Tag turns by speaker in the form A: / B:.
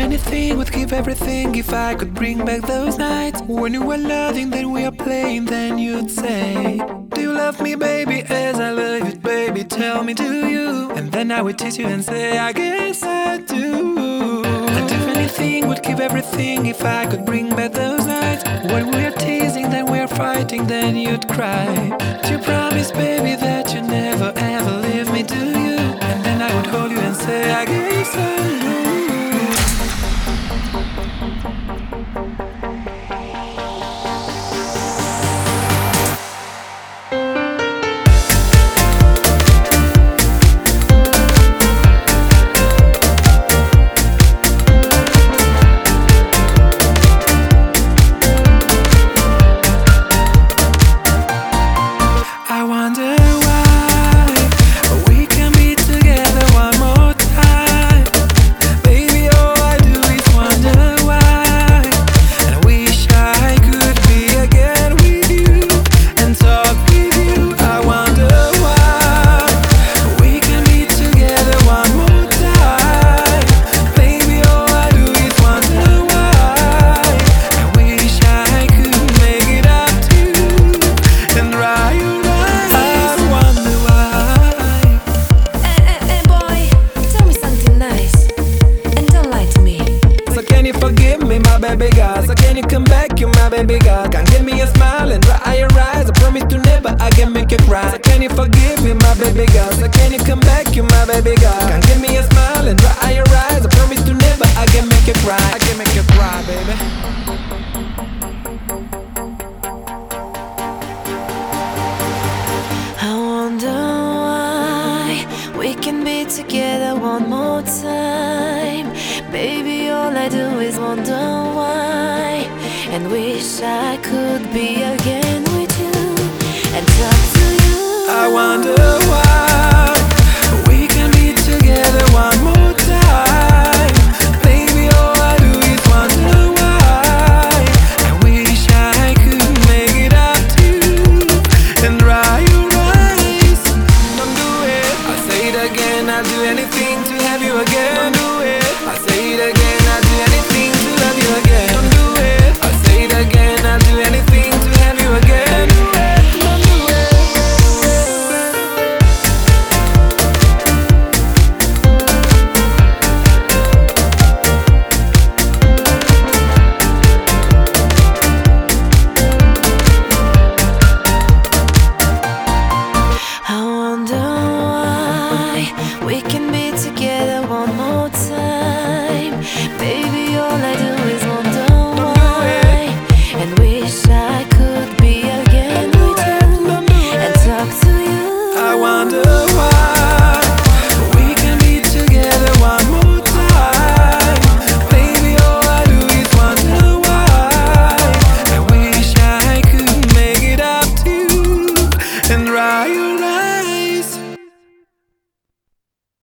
A: anything, would give everything if I could bring back those nights when you were loving, then we are playing, then you'd say, do you love me, baby, as I love you, baby, tell me, do you? And then I would tease you and say, I guess I do. I'd do anything, would give everything if I could bring back those nights when we are teasing, then we are fighting, then you'd cry. Do you promise, baby, that you never ever leave me, do you? And then I would hold you and say, I guess I do. Baby girl, so can you come back, you my baby girl? Can't give me a smile and dry your eyes. I promise to never again make you cry. So can you forgive me, my baby girl? So can you come back, you my baby girl? Can't give me a smile and dry your eyes. I promise to never again make you cry. I can make you cry, baby.
B: I wonder why we can be together one more time. Baby, all I do is wonder why, and wish I could be again with you and talk to you.
A: I wonder